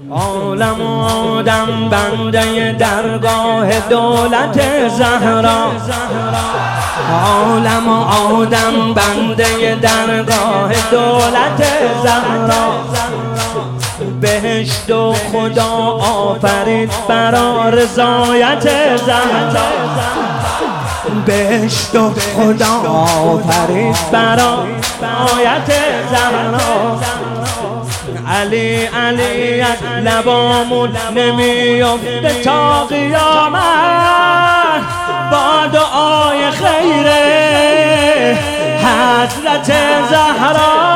عالم و آدم بنده درگاه دولت زهرا، عالم و آدم بنده درگاه دولت زهرا. بهشت و خدا آفرید برا رضایت زهرا، بهشت و خدا آفرید برا رضایت زهرا. علی علی از لبامون نمیفته تا قیامت، با دعای خیر حضرت زهرا.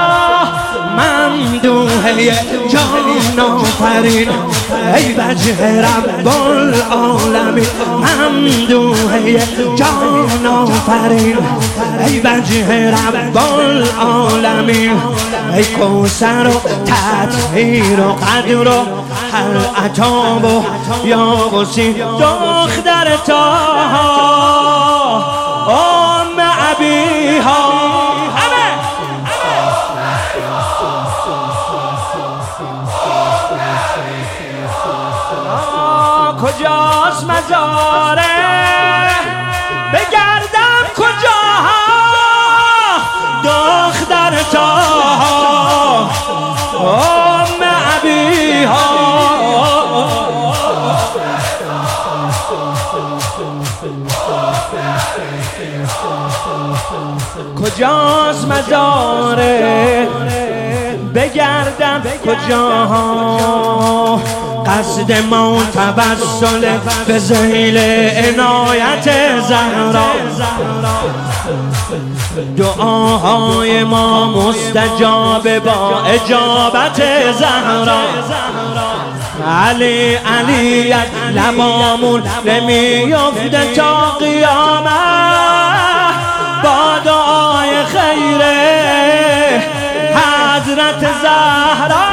ممدوحه جان آفرین ای وجه رب العالمین، ممدوحه جان آفرین ای وجه رب العالمین. ای کوثر و تطهیر و قدر و هر عطاب و یا وسیع دختر طه ام ابیها. کجاست مزاره بگردم کجاها دختر طه ام ابیها. کجاست مزاره بگردم کجاها، قصد ما توسل به ذیل عنایت زهرا. دعاهای ما مستجاب با اجابت زهرا. علی علی از لبامون نمیفته تا قیامت، با دعای خیر حضرت زهرا.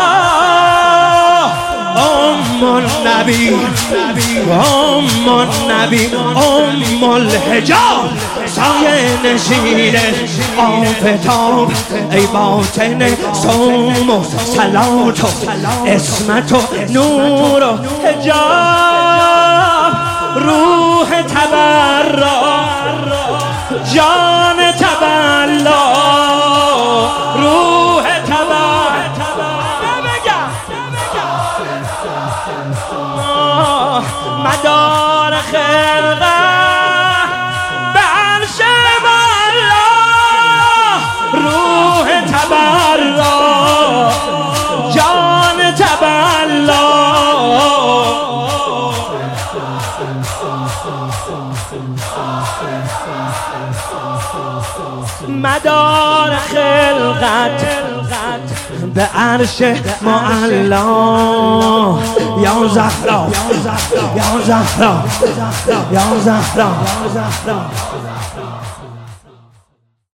ام النبی ام النبی ام الحجاب، سایه نشین آفتاب ای باطن صوم و صلات و عصمت و نور و حجاب. روح تبرا جان تبلا، روح مدار خلقه به عرش بالا، روح تبرا جان تبلا. مدار خلقت به عرش معلا. یا زهرا یا زهرا یا زهرا.